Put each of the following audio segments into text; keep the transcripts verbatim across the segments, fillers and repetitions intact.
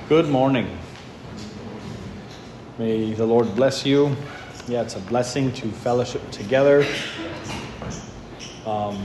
Good morning. May the Lord bless you. Yeah, it's a blessing to fellowship together. Um,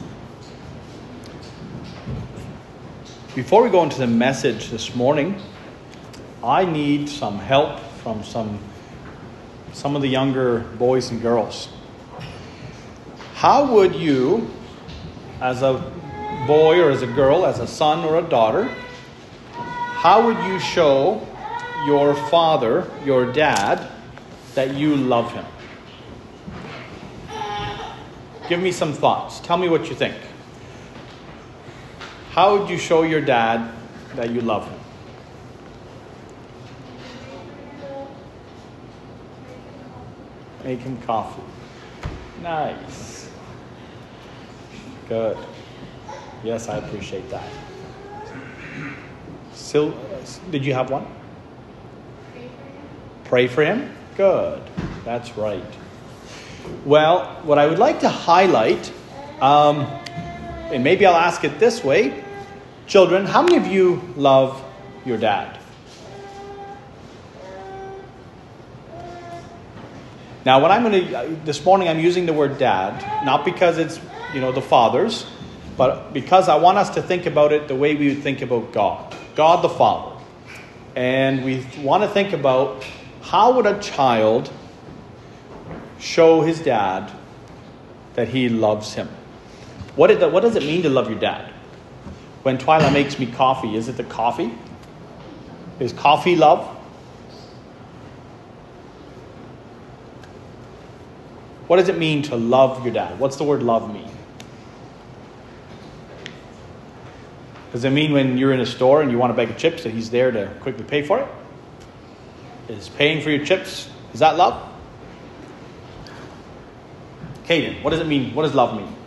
before we go into the message this morning, I need some help from some some of the younger boys and girls. How would you, as a boy or as a girl, as a son or a daughter, how would you show your father, your dad, that you love him? Give me some thoughts. Tell me what you think. How would you show your dad that you love him? Make him coffee. Nice. Good. Yes, I appreciate that. Sil- did you have one? Pray for him? Good. That's right. Well, what I would like to highlight, um, and maybe I'll ask it this way. Children, how many of you love your dad? Now, when I'm going to, this morning I'm using the word dad, not because it's, you know, the fathers, but because I want us to think about it the way we would think about God. God the Father. And we want to think about how would a child show his dad that he loves him? What, is the, what does it mean to love your dad? When Twyla makes me coffee, is it the coffee? Is coffee love? What does it mean to love your dad? What's the word love mean? Does it mean when you're in a store and you want a bag of chips that he's there to quickly pay for it? Is paying for your chips, is that love? Caden, what does it mean? What does love mean?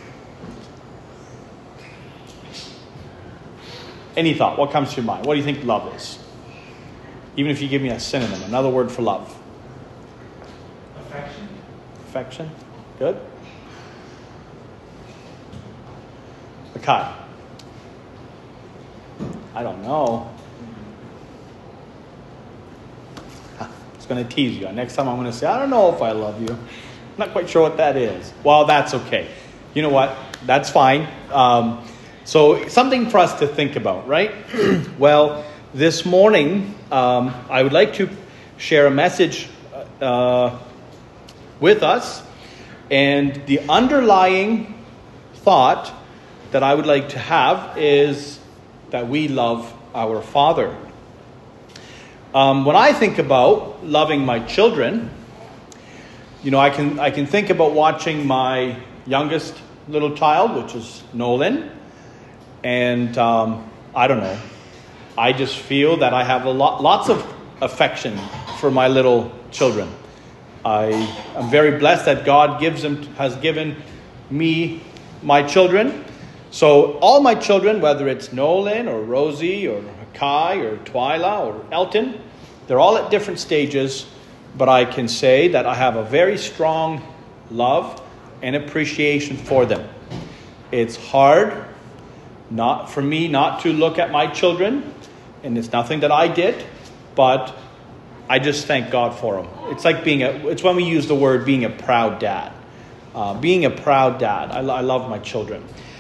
Any thought? What comes to your mind? What do you think love is? Even if you give me a synonym, another word for love. Affection. Affection. Good. Akai. I don't know. I was going to tease you. Next time I'm going to say, I don't know if I love you. I'm not quite sure what that is. Well, that's okay. You know what? That's fine. Um, so something for us to think about, right? Well, this morning, um, I would like to share a message uh, with us. And the underlying thought that I would like to have is that we love our Father. Um, when I think about loving my children, you know, I can I can think about watching my youngest little child, which is Nolan, and um, I don't know. I just feel that I have a lot, lots of affection for my little children. I am very blessed that God gives them has given me my children. So all my children, whether it's Nolan or Rosie or Kai or Twyla or Elton, they're all at different stages, but I can say that I have a very strong love and appreciation for them. It's hard not for me not to look at my children, and it's nothing that I did, but I just thank God for them. It's like being a, it's when we use the word being a proud dad. Uh, being a proud dad. I, I love my children.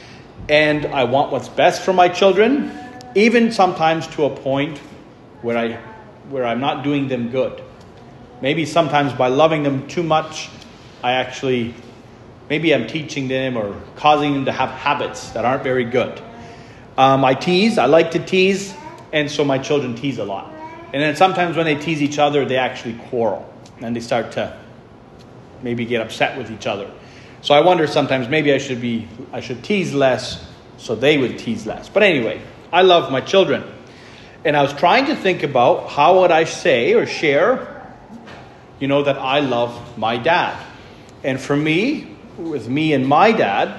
And I want what's best for my children, even sometimes to a point where I, where I'm not doing them good. Maybe sometimes by loving them too much, I actually, maybe I'm teaching them or causing them to have habits that aren't very good. Um, I tease, I like to tease, and so my children tease a lot. And then sometimes when they tease each other, they actually quarrel. And they start to maybe get upset with each other. So I wonder sometimes maybe I should be I should tease less so they would tease less. But anyway, I love my children. And I was trying to think about how would I say or share, you know, that I love my dad. And for me, with me and my dad,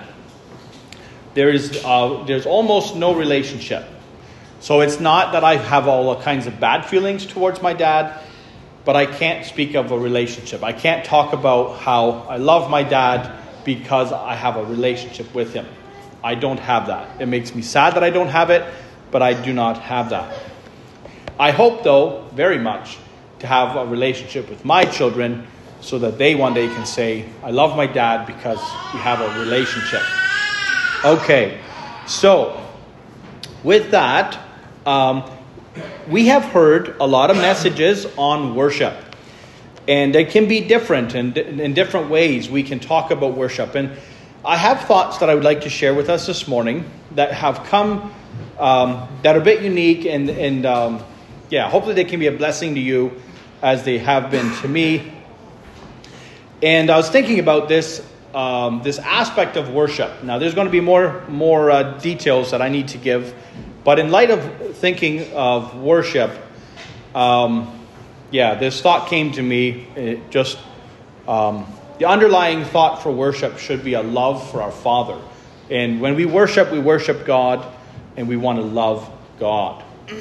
there is uh, there's almost no relationship. So it's not that I have all kinds of bad feelings towards my dad, but I can't speak of a relationship. I can't talk about how I love my dad because I have a relationship with him. I don't have that. It makes me sad that I don't have it, but I do not have that. I hope, though, very much, to have a relationship with my children so that they one day can say, I love my dad because we have a relationship. Okay, so with that, um, we have heard a lot of messages on worship. And they can be different, and in different ways we can talk about worship. And I have thoughts that I would like to share with us this morning that have come, um, that are a bit unique, and, and um, yeah, hopefully they can be a blessing to you as they have been to me. And I was thinking about this um, this aspect of worship. Now, there's going to be more, more uh, details that I need to give. But in light of thinking of worship, um, yeah, this thought came to me. It just um, the underlying thought for worship should be a love for our Father. And when we worship, we worship God, and we want to love God.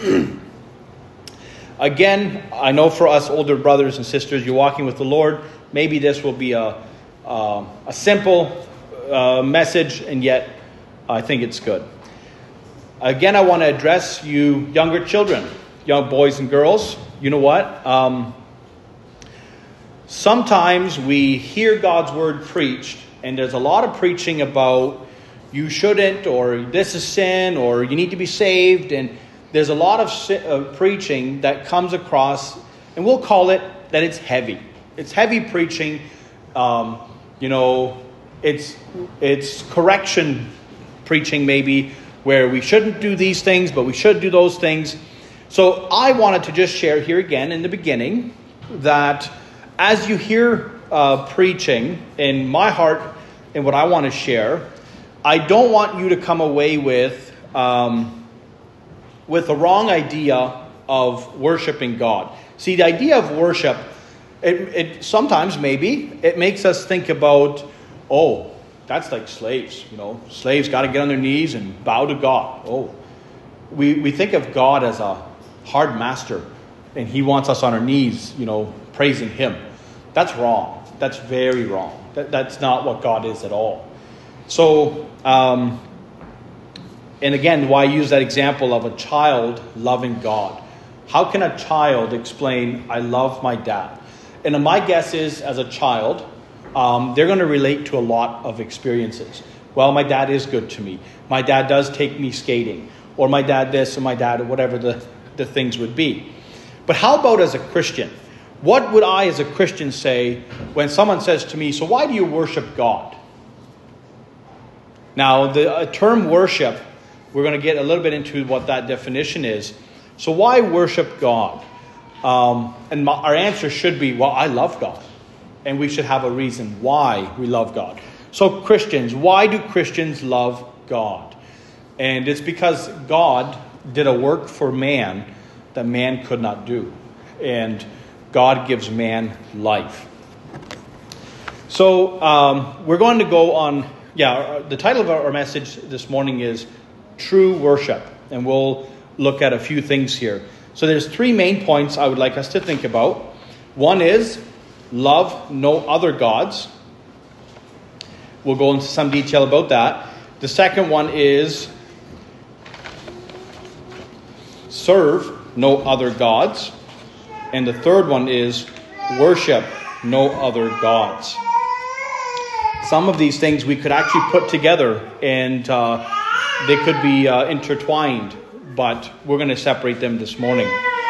Again, I know for us older brothers and sisters, you're walking with the Lord. Maybe this will be a uh, a simple uh, message, and yet I think it's good. Again, I want to address you younger children, young boys and girls. You know what? Um, sometimes we hear God's word preached, and there's a lot of preaching about you shouldn't, or this is sin, or you need to be saved. And there's a lot of si- uh, preaching that comes across, and we'll call it that it's heavy. It's heavy preaching. Um, you know, it's it's correction preaching maybe, where we shouldn't do these things, but we should do those things. So I wanted to just share here again in the beginning that as you hear uh, preaching, in my heart and what I want to share, I don't want you to come away with um, with the wrong idea of worshiping God. See, the idea of worship, it, it sometimes maybe it makes us think about, oh, that's like slaves, you know, slaves got to get on their knees and bow to God. Oh, we, we think of God as a hard master, and he wants us on our knees, you know, praising him. That's wrong. That's very wrong. That, that's not what God is at all. So, um, and again, why use that example of a child loving God? How can a child explain, I love my dad? And my guess is, as a child, Um, they're going to relate to a lot of experiences. Well, my dad is good to me. My dad does take me skating. Or my dad this, or my dad, or whatever the, the things would be. But how about as a Christian? What would I as a Christian say when someone says to me, so why do you worship God? Now, the uh, term worship, we're going to get a little bit into what that definition is. So why worship God? Um, and my, our answer should be, well, I love God. And we should have a reason why we love God. So Christians, why do Christians love God? And it's because God did a work for man that man could not do. And God gives man life. So um, we're going to go on, yeah, the title of our message this morning is True Worship. And we'll look at a few things here. So there's three main points I would like us to think about. One is, love no other gods. We'll go into some detail about that. The second one is serve no other gods. And the third one is worship no other gods. Some of these things we could actually put together, and uh, they could be uh, intertwined, but we're going to separate them this morning.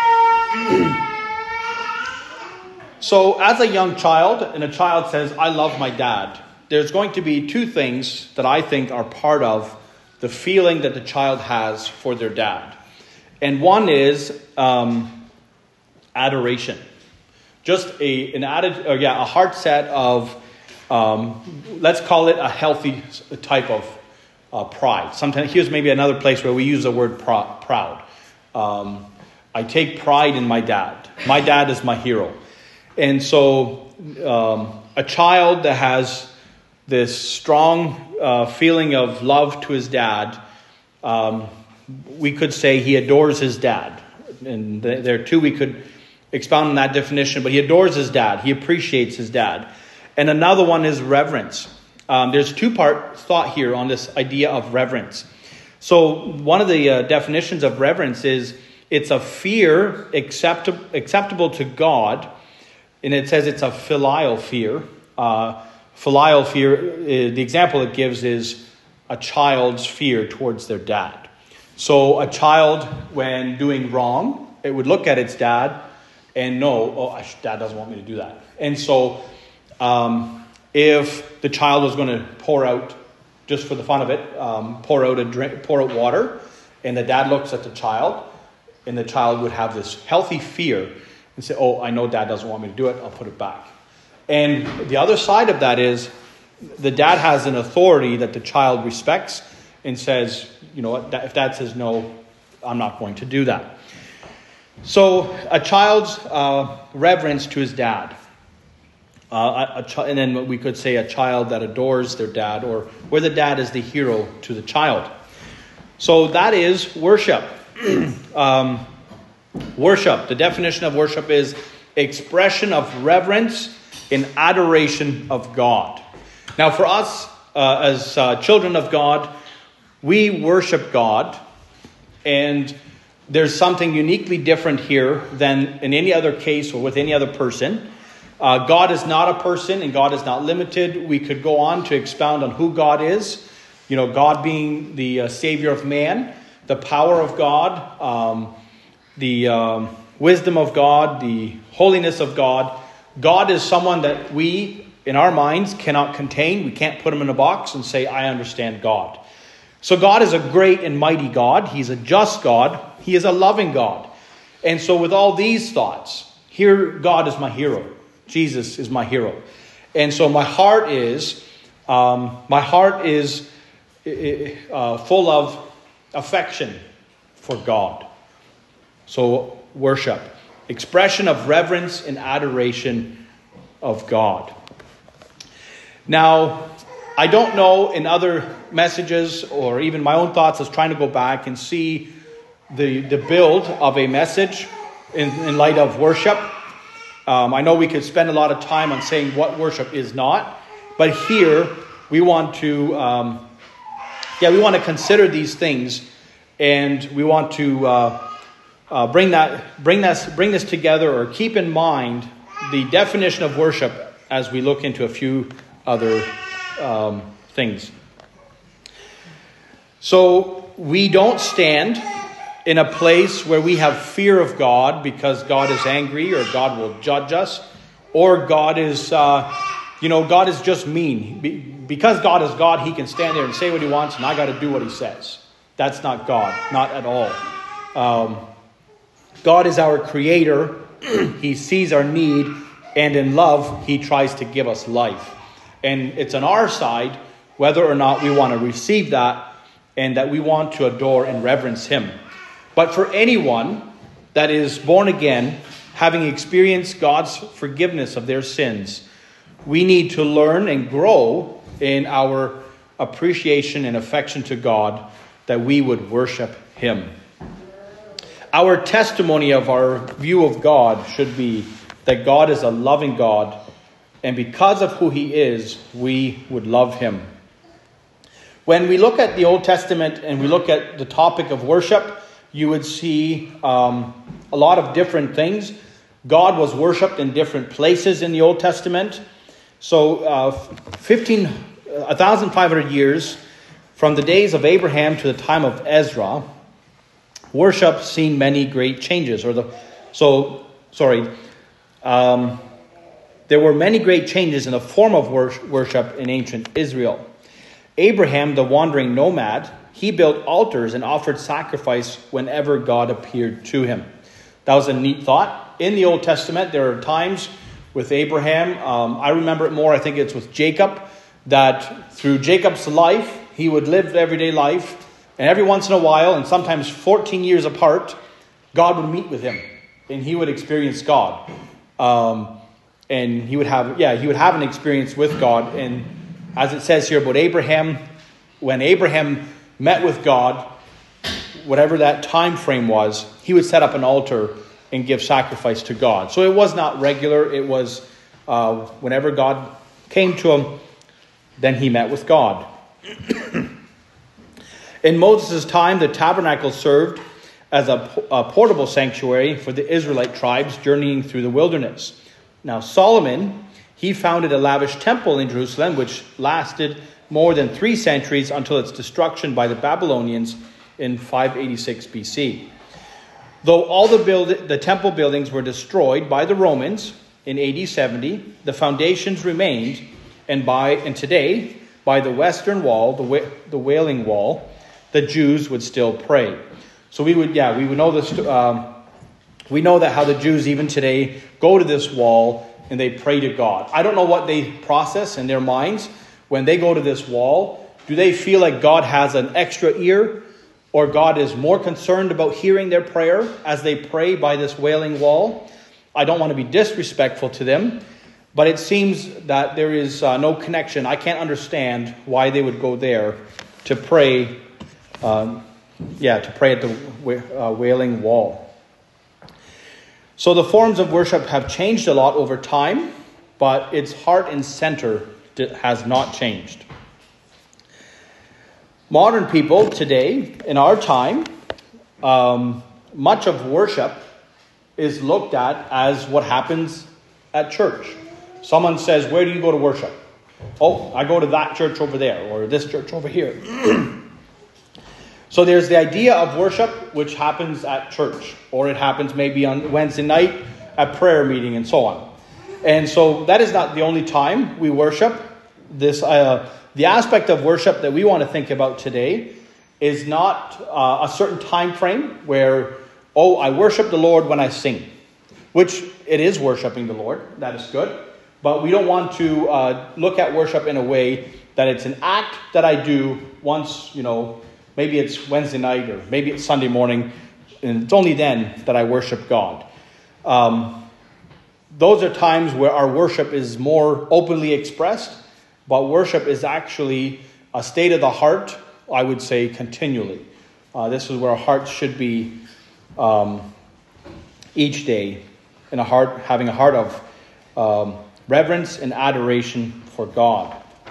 So as a young child, and a child says, I love my dad, there's going to be two things that I think are part of the feeling that the child has for their dad. And one is um, adoration. Just a an added, or yeah, a heart set of, um, let's call it a healthy type of uh, pride. Sometimes, here's maybe another place where we use the word pr- proud. Um, I take pride in my dad. My dad is my hero. And so um, a child that has this strong uh, feeling of love to his dad, um, we could say he adores his dad. And th- there too we could expound on that definition, but he adores his dad. He appreciates his dad. And another one is reverence. Um, there's two-part thought here on this idea of reverence. So one of the uh, definitions of reverence is It's a fear accept- acceptable to God. And it says it's a filial fear. Uh, filial fear, uh, the example it gives is a child's fear towards their dad. So a child, when doing wrong, it would look at its dad and know, oh, dad doesn't want me to do that. And so um, if the child was going to pour out, just for the fun of it, um, pour out a drink, pour out water, and the dad looks at the child, and the child would have this healthy fear and say, oh, I know dad doesn't want me to do it, I'll put it back. And the other side of that is the dad has an authority that the child respects and says, you know what, if dad says no, I'm not going to do that. So a child's uh, reverence to his dad. Uh, a, a ch- and then we could say a child that adores their dad, or where the dad is the hero to the child. So that is worship. um, worship. The definition of worship is expression of reverence and adoration of God. Now for us, uh, as uh, children of God, we worship God, and there's something uniquely different here than in any other case or with any other person. Uh, God is not a person, and God is not limited. We could go on to expound on who God is. You know, God being the uh, Savior of man, the power of God, um, the um, wisdom of God, the holiness of God. God is someone that we, in our minds, cannot contain. We can't put him in a box and say, I understand God. So God is a great and mighty God. He's a just God. He is a loving God. And so with all these thoughts, here God is my hero. Jesus is my hero. And so my heart is, um, my heart is uh, full of affection for God. So worship, expression of reverence and adoration of God. Now, I don't know in other messages or even my own thoughts, I was trying to go back and see the, the build of a message in, in light of worship. Um, I know we could spend a lot of time on saying what worship is not, but here we want to, um, yeah, we want to consider these things, and we want to uh, uh, bring that, bring this, bring this together, or keep in mind the definition of worship as we look into a few other um, things. So we don't stand in a place where we have fear of God because God is angry or God will judge us, or God is, uh, you know, God is just mean. Be- because God is God, he can stand there and say what he wants, and I got to do what he says. That's not God, not at all. Um, God is our creator. He sees our need, and in love, he tries to give us life. And it's on our side whether or not we want to receive that, and that we want to adore and reverence him. But for anyone that is born again, having experienced God's forgiveness of their sins, we need to learn and grow in our appreciation and affection to God, that we would worship him. Our testimony of our view of God should be that God is a loving God, and because of who he is, we would love him. When we look at the Old Testament and we look at the topic of worship, you would see um, a lot of different things. God was worshipped in different places in the Old Testament. So uh, fifteen, one thousand five hundred years from the days of Abraham to the time of Ezra, worship seen many great changes. Or the so sorry, um, there were many great changes in the form of worship in ancient Israel. Abraham, the wandering nomad, he built altars and offered sacrifice whenever God appeared to him. That was a neat thought. In the Old Testament, there are times with Abraham, um, I remember it more, I think it's with Jacob, that through Jacob's life, he would live everyday life, and every once in a while, and sometimes fourteen years apart, God would meet with him, and he would experience God. Um, and he would have, yeah, he would have an experience with God. And as it says here about Abraham, when Abraham met with God, whatever that time frame was, he would set up an altar and give sacrifice to God. So it was not regular. It was uh, whenever God came to him, then he met with God. In Moses' time, the tabernacle served as a, a portable sanctuary for the Israelite tribes journeying through the wilderness. Now Solomon, he founded a lavish temple in Jerusalem, which lasted more than three centuries until its destruction by the Babylonians in five eighty-six B C. Though all the build, the temple buildings were destroyed by the Romans in A D seventy, the foundations remained, and by and today, by the western wall, the the Wailing Wall, the Jews would still pray. So we would, yeah, we would know this. Um, we know that how the Jews even today go to this wall and they pray to God. I don't know what they process in their minds when they go to this wall. Do they feel like God has an extra ear, or God is more concerned about hearing their prayer as they pray by this Wailing Wall? I don't want to be disrespectful to them, but it seems that there is uh, no connection. I can't understand why they would go there to pray. Um, yeah, to pray at the uh, Wailing Wall. So the forms of worship have changed a lot over time, but its heart and center has not changed. Modern people today, in our time, um, much of worship is looked at as what happens at church. Someone says, where do you go to worship? Oh, I go to that church over there, or this church over here. So there's the idea of worship, which happens at church, or it happens maybe on Wednesday night at prayer meeting and so on. And so that is not the only time we worship. This uh, the aspect of worship that we want to think about today is not uh, a certain time frame where, oh, I worship the Lord when I sing, which it is worshiping the Lord. That is good. But we don't want to uh, look at worship in a way that it's an act that I do once, you know, maybe it's Wednesday night or maybe it's Sunday morning, and it's only then that I worship God. Um, those are times where our worship is more openly expressed, but worship is actually a state of the heart, I would say, continually. Uh, this is where our hearts should be um, each day, in a heart, having a heart of um, reverence and adoration for God.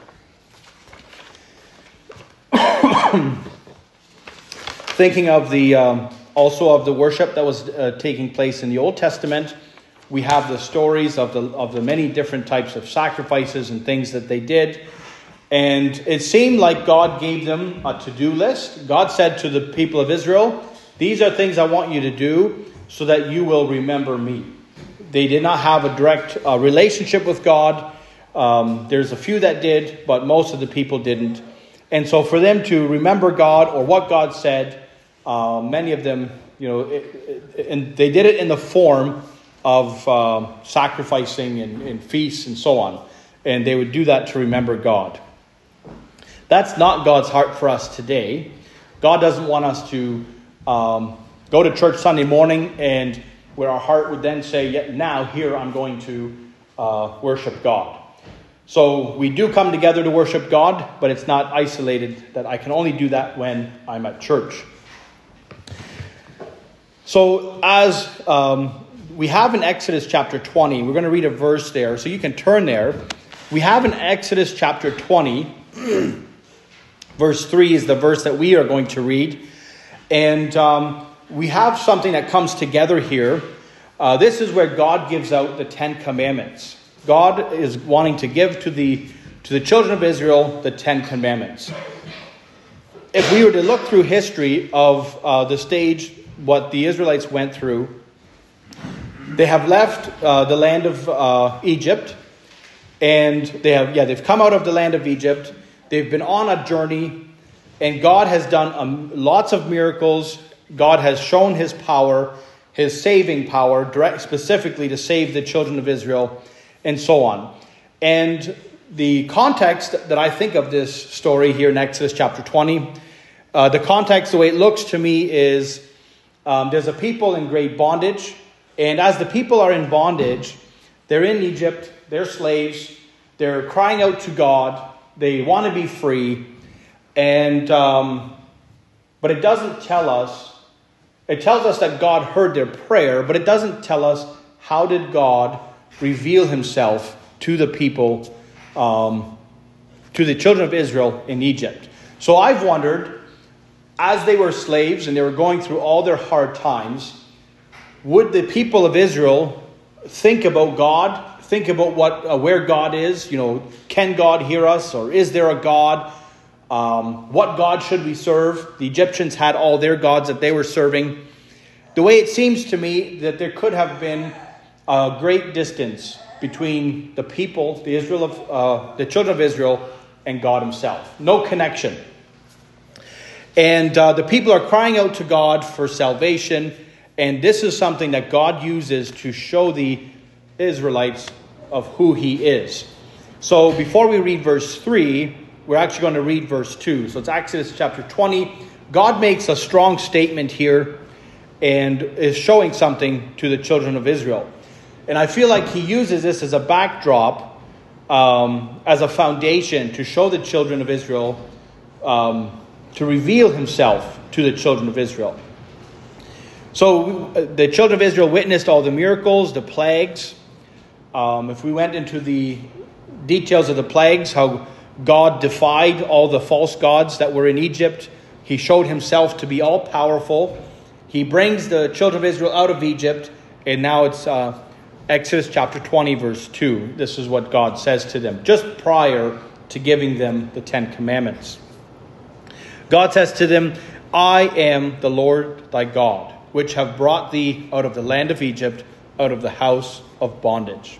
Thinking of the um, also of the worship that was uh, taking place in the Old Testament, we have the stories of the of the many different types of sacrifices and things that they did, and it seemed like God gave them a to-do list. God said to the people of Israel, "These are things I want you to do, so that you will remember me." They did not have a direct uh, relationship with God. Um, there's a few that did, but most of the people didn't. And so for them to remember God or what God said, uh, many of them, you know, it, it, and they did it in the form of uh, sacrificing and, and feasts and so on. And they would do that to remember God. That's not God's heart for us today. God doesn't want us to um, go to church Sunday morning and where our heart would then say, yeah, now here I'm going to uh, worship God. So we do come together to worship God, but it's not isolated that I can only do that when I'm at church. So as um, we have in Exodus chapter twenty, we're going to read a verse there, so you can turn there. We have in Exodus chapter twenty, verse three is the verse that we are going to read. And um, we have something that comes together here. Uh, this is where God gives out the Ten Commandments. God is wanting to give to the to the children of Israel the Ten Commandments. If we were to look through history of uh, the stage, what the Israelites went through, they have left uh, the land of uh, Egypt, and they have yeah they've come out of the land of Egypt. They've been on a journey, and God has done um, lots of miracles. God has shown His power, His saving power, direct, specifically to save the children of Israel, and so on. And the context that I think of this story here in Exodus chapter twenty, uh, the context, the way it looks to me is um, there's a people in great bondage. And as the people are in bondage, they're in Egypt, they're slaves, they're crying out to God, they want to be free. And um, but it doesn't tell us, it tells us that God heard their prayer, but it doesn't tell us how did God reveal Himself to the people, um, to the children of Israel in Egypt. So I've wondered, as they were slaves and they were going through all their hard times, would the people of Israel think about God, think about what uh, where God is? You know, can God hear us, or is there a God? Um, what God should we serve? The Egyptians had all their gods that they were serving. The way it seems to me that there could have been a great distance between the people, the Israel of uh, the children of Israel, and God Himself. No connection. And uh, the people are crying out to God for salvation. And this is something that God uses to show the Israelites of who He is. So before we read verse three, we're actually going to read verse two. So it's Exodus chapter twenty. God makes a strong statement here and is showing something to the children of Israel. And I feel like He uses this as a backdrop, um, as a foundation to show the children of Israel, um, to reveal Himself to the children of Israel. So the children of Israel witnessed all the miracles, the plagues. Um, if we went into the details of the plagues, how God defied all the false gods that were in Egypt. He showed Himself to be all-powerful. He brings the children of Israel out of Egypt. And now it's uh, Exodus chapter twenty, verse two. This is what God says to them, just prior to giving them the Ten Commandments. God says to them, I am the Lord thy God, which have brought thee out of the land of Egypt, out of the house of bondage.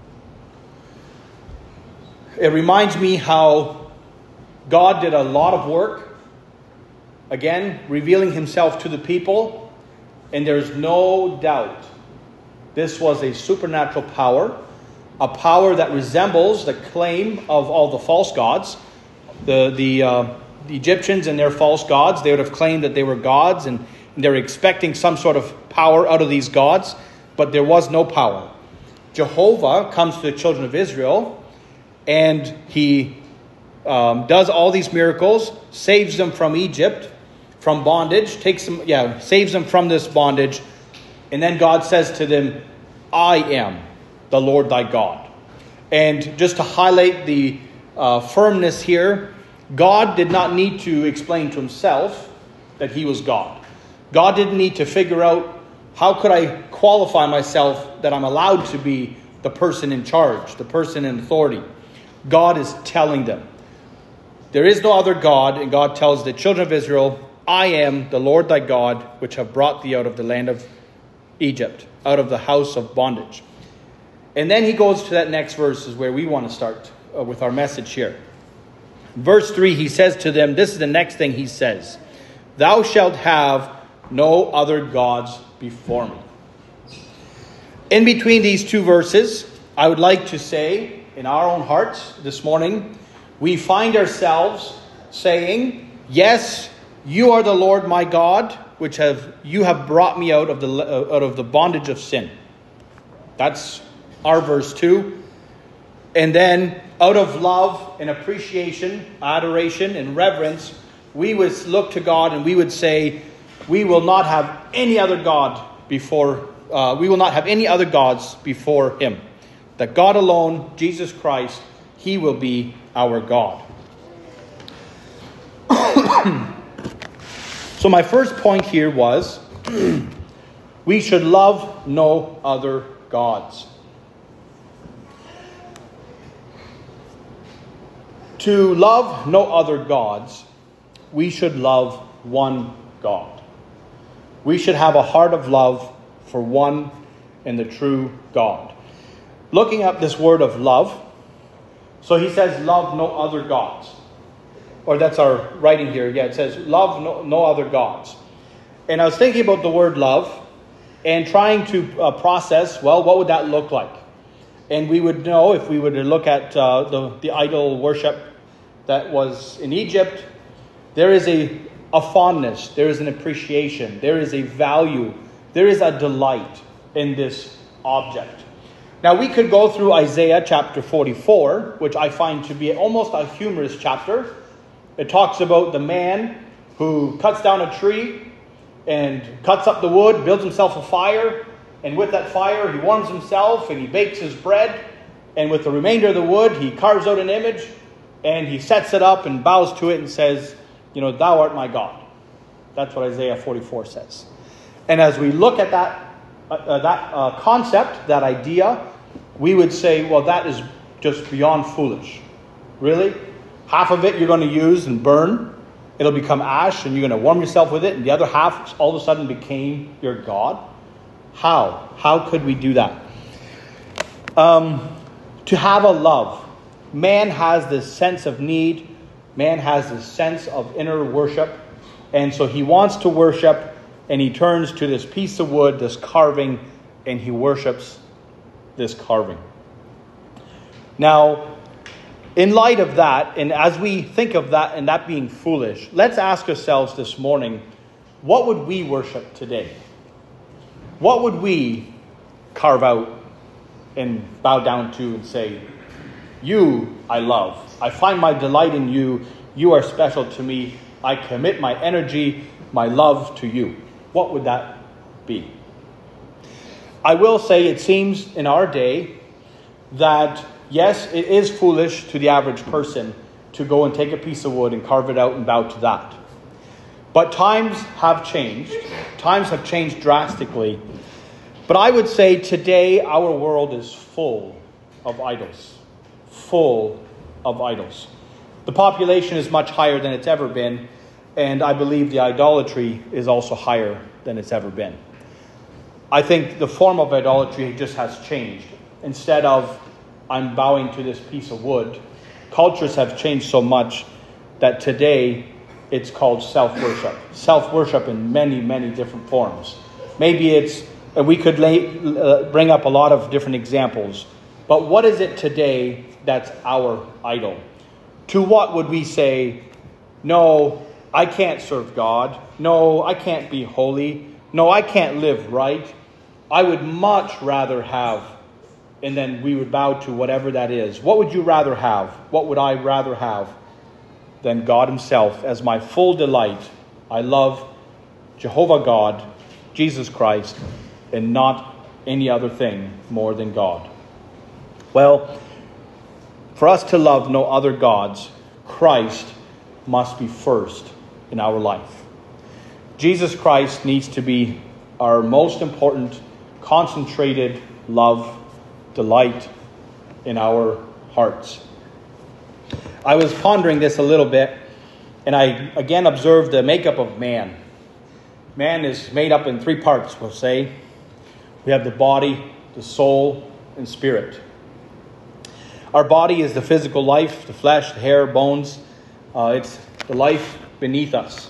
It reminds me how God did a lot of work, again, revealing Himself to the people, and there's no doubt this was a supernatural power, a power that resembles the claim of all the false gods. The, the, uh, the Egyptians and their false gods, they would have claimed that they were gods, and they were expecting some sort of power out of these gods, but there was no power. Jehovah comes to the children of Israel, and He um, does all these miracles, saves them from Egypt, from bondage, takes them, yeah, saves them from this bondage. And then God says to them, I am the Lord thy God. And just to highlight the uh, firmness here, God did not need to explain to Himself that He was God. God didn't need to figure out, how could I qualify myself that I'm allowed to be the person in charge, the person in authority. God is telling them, there is no other God, and God tells the children of Israel, I am the Lord thy God, which have brought thee out of the land of Egypt, out of the house of bondage. And then He goes to that next verse, is where we want to start uh, with our message here. Verse three, He says to them, this is the next thing He says, thou shalt have no other gods before me. In between these two verses, I would like to say, in our own hearts this morning, we find ourselves saying, yes, you are the Lord my God, which have you have brought me out of the uh, out of the bondage of sin. That's our verse two. And then out of love and appreciation, adoration and reverence, we would look to God and we would say, we will not have any other God before, uh, we will not have any other gods before Him. That God alone, Jesus Christ, He will be our God. So my first point here was, we should love no other gods. To love no other gods, we should love one God. We should have a heart of love for one and the true God. Looking up this word of love, so He says, love no other gods. Or that's our writing here. Yeah, it says, love no, no other gods. And I was thinking about the word love and trying to uh, process, well, what would that look like? And we would know, if we were to look at uh, the, the idol worship that was in Egypt, there is a, a fondness, there is an appreciation, there is a value, there is a delight in this object. Now, we could go through Isaiah chapter forty-four, which I find to be almost a humorous chapter. It talks about the man who cuts down a tree and cuts up the wood, builds himself a fire, and with that fire he warms himself and he bakes his bread, and with the remainder of the wood he carves out an image and he sets it up and bows to it and says, you know, thou art my God. That's what Isaiah forty-four says. And as we look at that, uh, uh, that uh, concept, that idea, we would say, well, that is just beyond foolish. Really? Half of it you're going to use and burn. It'll become ash and you're going to warm yourself with it. And the other half all of a sudden became your God. How? How could we do that? Um, to have a love. Man has this sense of need. Man has this sense of inner worship. And so he wants to worship, and he turns to this piece of wood, this carving, and he worships this carving. Now, in light of that, and as we think of that and that being foolish, let's ask ourselves this morning, what would we worship today? What would we carve out and bow down to and say, you I love. I find my delight in you. You are special to me. I commit my energy, my love to you. What would that be? I will say it seems in our day that, yes, it is foolish to the average person to go and take a piece of wood and carve it out and bow to that. But times have changed. Times have changed drastically. But I would say today our world is full of idols. Full of idols. The population is much higher than it's ever been. And I believe the idolatry is also higher than it's ever been. I think the form of idolatry just has changed. Instead of, I'm bowing to this piece of wood, cultures have changed so much that today it's called self-worship. Self-worship in many, many different forms. Maybe it's, and we could lay, uh, bring up a lot of different examples. But what is it today that's our idol? To what would we say, no, I can't serve God. No, I can't be holy. No, I can't live right. I would much rather have, and then we would bow to whatever that is. What would you rather have? What would I rather have than God himself as my full delight? I love Jehovah God, Jesus Christ, and not any other thing more than God. Well, for us to love no other gods, Christ must be first in our life. Jesus Christ needs to be our most important, concentrated love, delight in our hearts. I was pondering this a little bit, and I again observed the makeup of man. Man is made up in three parts, we'll say. We have the body, the soul, and spirit. Our body is the physical life, the flesh, the hair, bones. Uh, it's the life beneath us.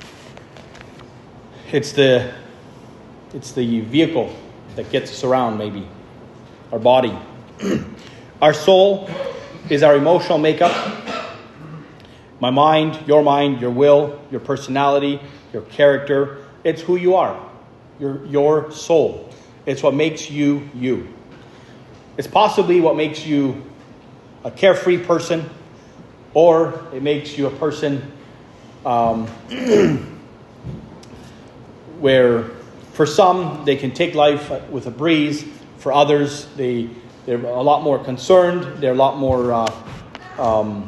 It's the it's the vehicle that gets us around, maybe. Our body. Our soul is our emotional makeup. My mind, your mind, your will, your personality, your character. It's who you are. Your, your soul. It's what makes you you. It's possibly what makes you a carefree person, or it makes you a person um, where for some they can take life with a breeze. For others, they, they're a lot more concerned. They're a lot more, uh, um,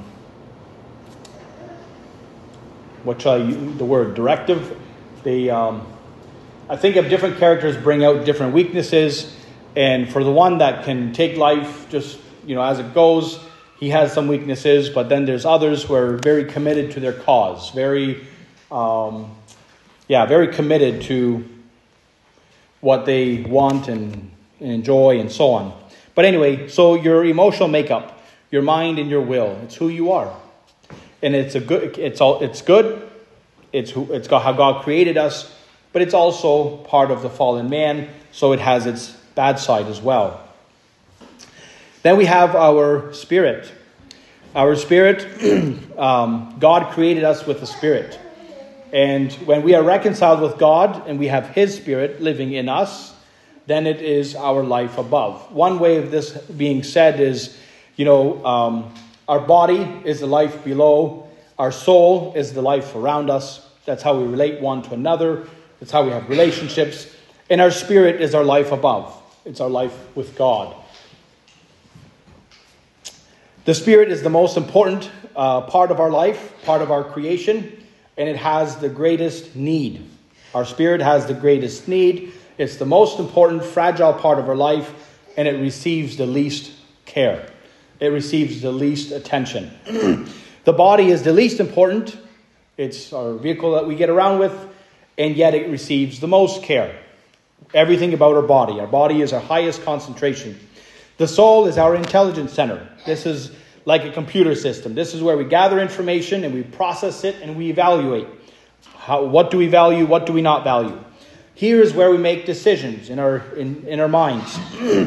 what shall I use the word, directive. They, um, I think of different characters bring out different weaknesses. And for the one that can take life just, you know, as it goes, he has some weaknesses. But then there's others who are very committed to their cause. Very, um, yeah, very committed to what they want and, and enjoy and so on. But anyway, so your emotional makeup, your mind and your will, it's who you are. And it's a good, it's all, it's good. It's who, it's how God created us, but it's also part of the fallen man. So it has its bad side as well. Then we have our spirit. Our spirit, um, God created us with a spirit. And when we are reconciled with God and we have his spirit living in us, then it is our life above. One way of this being said is, you know, um, our body is the life below. Our soul is the life around us. That's how we relate one to another. That's how we have relationships. And our spirit is our life above. It's our life with God. The spirit is the most important uh, part of our life, part of our creation. and it has the greatest need. Our spirit has the greatest need. It's the most important, fragile part of our life, and it receives the least care. It receives the least attention. The body is the least important. It's our vehicle that we get around with, and yet it receives the most care. Everything about our body. Our body is our highest concentration. The soul is our intelligence center. This is like a computer system. This is where we gather information and we process it and we evaluate. How, what do we value? What do we not value? Here is where we make decisions in our in, in our minds.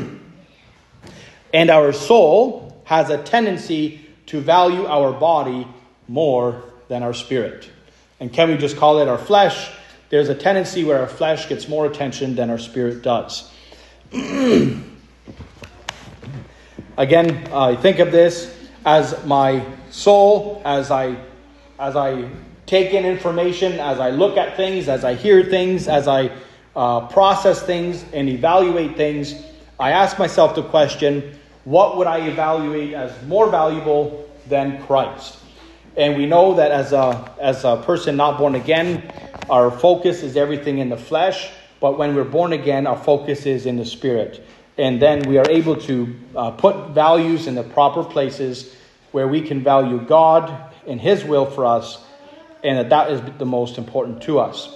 And our soul has a tendency to value our body more than our spirit. And can we just call it our flesh? There's a tendency where our flesh gets more attention than our spirit does. Again, I think of this as my soul, as I as I take in information, as I look at things, as I hear things, as I uh, process things and evaluate things. I ask myself the question, what would I evaluate as more valuable than Christ? And we know that as a, as a person not born again, our focus is everything in the flesh. But when we're born again, our focus is in the spirit. And then we are able to uh, put values in the proper places where we can value God and His will for us, and that that is the most important to us.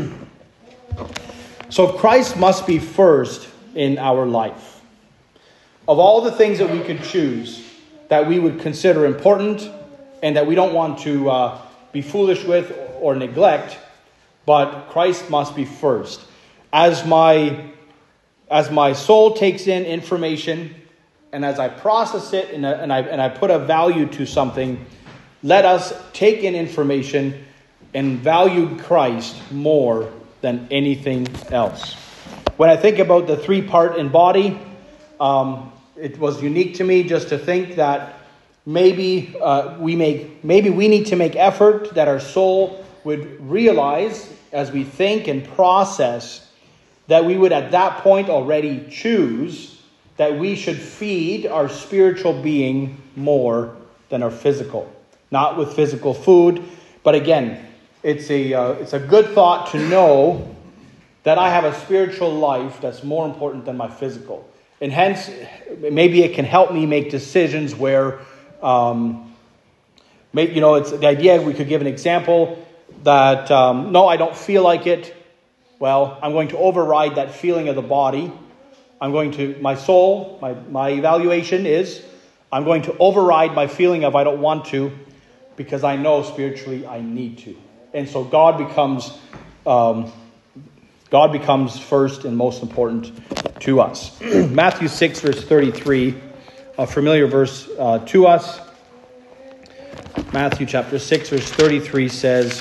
So Christ must be first in our life. Of all the things that we could choose that we would consider important and that we don't want to uh, be foolish with or neglect, but Christ must be first. As my, as my soul takes in information and as I process it and, and, I, and I put a value to something, let us take in information and value Christ more than anything else. When I think about the three-part in body, um, it was unique to me just to think that maybe uh, we make, maybe we need to make effort that our soul would realize as we think and process that we would at that point already choose that we should feed our spiritual being more than our physical. Not with physical food, but again, it's a uh, it's a good thought to know that I have a spiritual life that's more important than my physical. And hence, maybe it can help me make decisions where, um, maybe, you know, it's the idea we could give an example that, um, no, I don't feel like it. Well, I'm going to override that feeling of the body. I'm going to, my soul, my, my evaluation is, I'm going to override my feeling of I don't want to, because I know spiritually I need to. And so God becomes um, God becomes first and most important to us. Matthew six, verse thirty-three, a familiar verse uh, to us. Matthew chapter six, verse thirty-three says,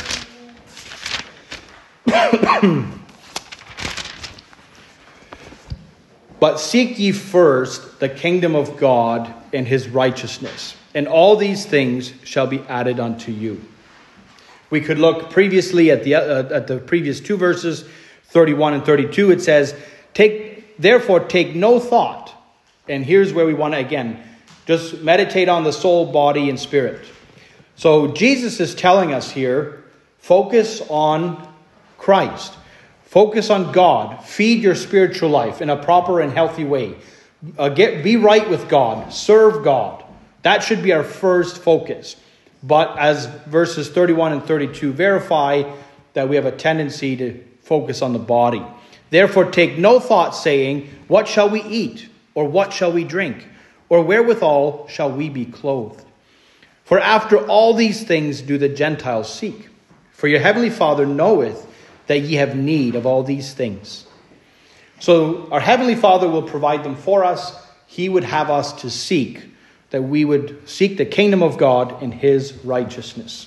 "But seek ye first the kingdom of God and His righteousness, and all these things shall be added unto you." We could look previously at the uh, at the previous two verses, thirty-one and thirty-two. It says, "Take therefore take no thought." And here's where we want to again just meditate on the soul, body, and spirit. So Jesus is telling us here, focus on Christ. Focus on God. Feed your spiritual life in a proper and healthy way. Uh, get be right with God. Serve God. That should be our first focus. But as verses thirty-one and thirty-two verify, that we have a tendency to focus on the body. "Therefore take no thought, saying, what shall we eat? Or what shall we drink? Or wherewithal shall we be clothed? For after all these things do the Gentiles seek. For your heavenly Father knoweth that ye have need of all these things." So our heavenly Father will provide them for us. He would have us to seek, that we would seek the kingdom of God and His righteousness.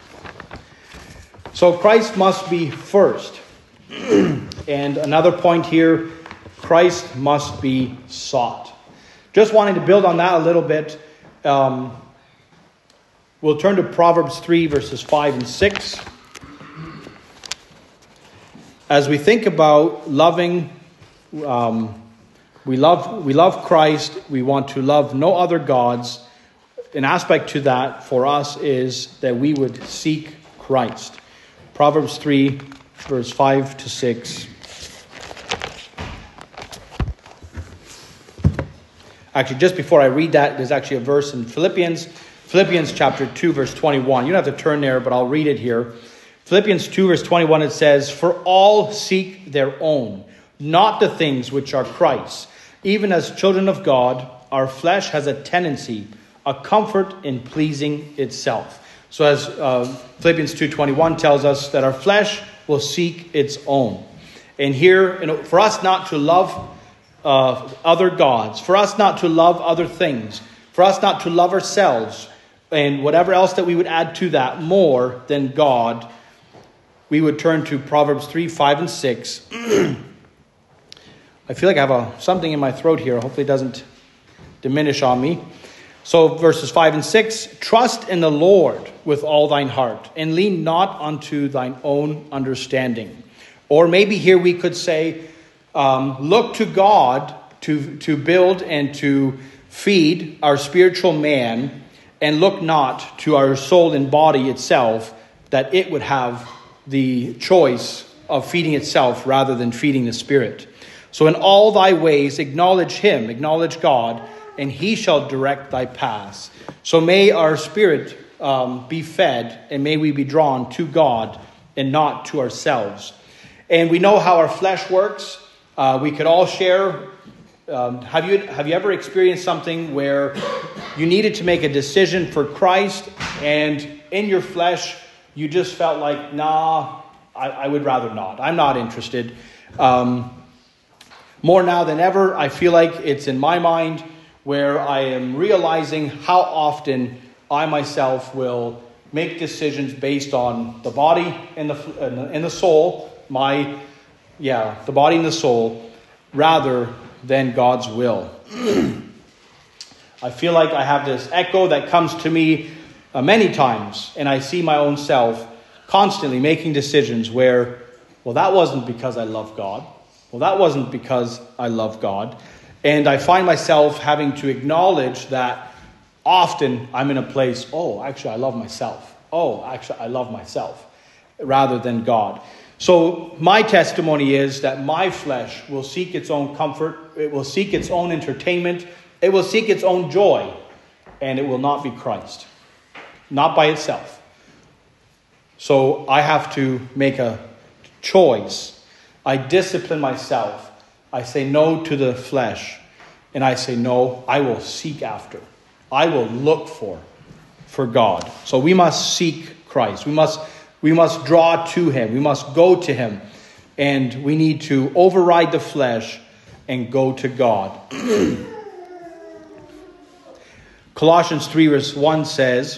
So Christ must be first. And another point here, Christ must be sought. Just wanting to build on that a little bit. Um, we'll turn to Proverbs three, verses five and six. As we think about loving, um, we love we love Christ. We want to love no other gods. An aspect to that for us is that we would seek Christ. Proverbs three, verse five to six. Actually, just before I read that, there's actually a verse in Philippians, Philippians chapter two, verse twenty-one. You don't have to turn there, but I'll read it here. Philippians two, verse twenty-one, it says, "For all seek their own, not the things which are Christ's. Even as children of God, our flesh has a tendency, a comfort in pleasing itself." So as uh, Philippians two twenty-one tells us that our flesh will seek its own. And here, you know, for us not to love uh, other gods, for us not to love other things, for us not to love ourselves, and whatever else that we would add to that more than God, we would turn to Proverbs three, five, and six. I feel like I have a, something in my throat here. Hopefully it doesn't diminish on me. So verses five and six, "Trust in the Lord with all thine heart, and lean not unto thine own understanding." Or maybe here we could say, um, look to God to, to build and to feed our spiritual man, and look not to our soul and body itself, that it would have the choice of feeding itself rather than feeding the spirit. "So in all thy ways acknowledge him," acknowledge God, "and he shall direct thy paths." So may our spirit um, be fed, and may we be drawn to God and not to ourselves. And we know how our flesh works. Uh, we could all share. Um, have you have you ever experienced something where you needed to make a decision for Christ, and in your flesh you just felt like, nah, I, I would rather not. I'm not interested. Um, more now than ever, I feel like it's in my mind where I am realizing how often I myself will make decisions based on the body and the and the soul, my yeah, the body and the soul, rather than God's will. I feel like I have this echo that comes to me uh, many times, and I see my own self constantly making decisions where, well, that wasn't because I love God. Well, that wasn't because I love God. And I find myself having to acknowledge that often I'm in a place, oh, actually, I love myself. Oh, actually, I love myself, rather than God. So my testimony is that my flesh will seek its own comfort. It will seek its own entertainment. It will seek its own joy. And it will not be Christ. Not by itself. So I have to make a choice. I discipline myself. I say no to the flesh. And I say, no, I will seek after. I will look for, for God. So we must seek Christ. We must, we must draw to him. We must go to him. And we need to override the flesh and go to God. Colossians three verse one says,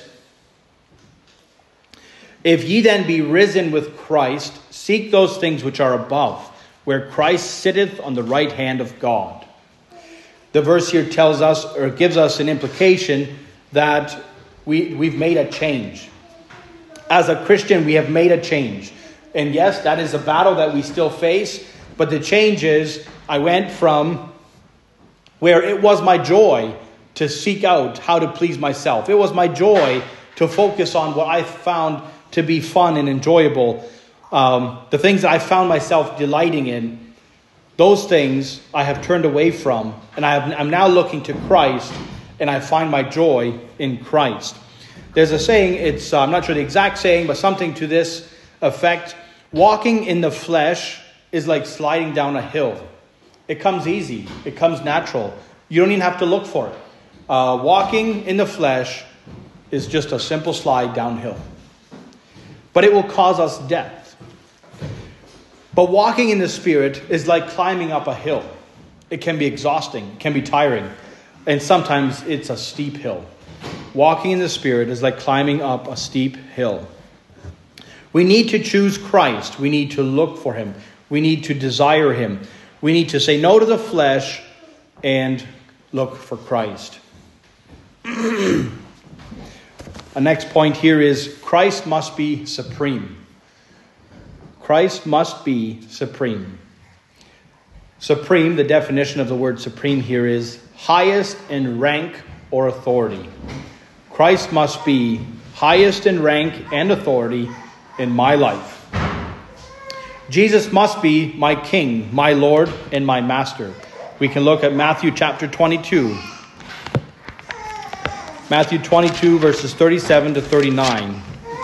"If ye then be risen with Christ, seek those things which are above, where Christ sitteth on the right hand of God." The verse here tells us, or gives us an implication that we, we've made a change. As a Christian, we have made a change. And yes, that is a battle that we still face. But the change is, I went from where it was my joy to seek out how to please myself. It was my joy to focus on what I found to be fun and enjoyable. Um, the things that I found myself delighting in. Those things I have turned away from, and I have, I'm now looking to Christ, and I find my joy in Christ. There's a saying, it's uh, I'm not sure the exact saying, but something to this effect. Walking in the flesh is like sliding down a hill. It comes easy. It comes natural. You don't even have to look for it. Uh, walking in the flesh is just a simple slide downhill. But it will cause us death. But walking in the Spirit is like climbing up a hill. It can be exhausting. It can be tiring. And sometimes it's a steep hill. Walking in the Spirit is like climbing up a steep hill. We need to choose Christ. We need to look for him. We need to desire him. We need to say no to the flesh and look for Christ. A next point here is Christ must be supreme. Christ must be supreme. Supreme, the definition of the word supreme here is highest in rank or authority. Christ must be highest in rank and authority in my life. Jesus must be my King, my Lord, and my Master. We can look at Matthew chapter twenty-two. Matthew twenty-two, verses thirty-seven to thirty-nine.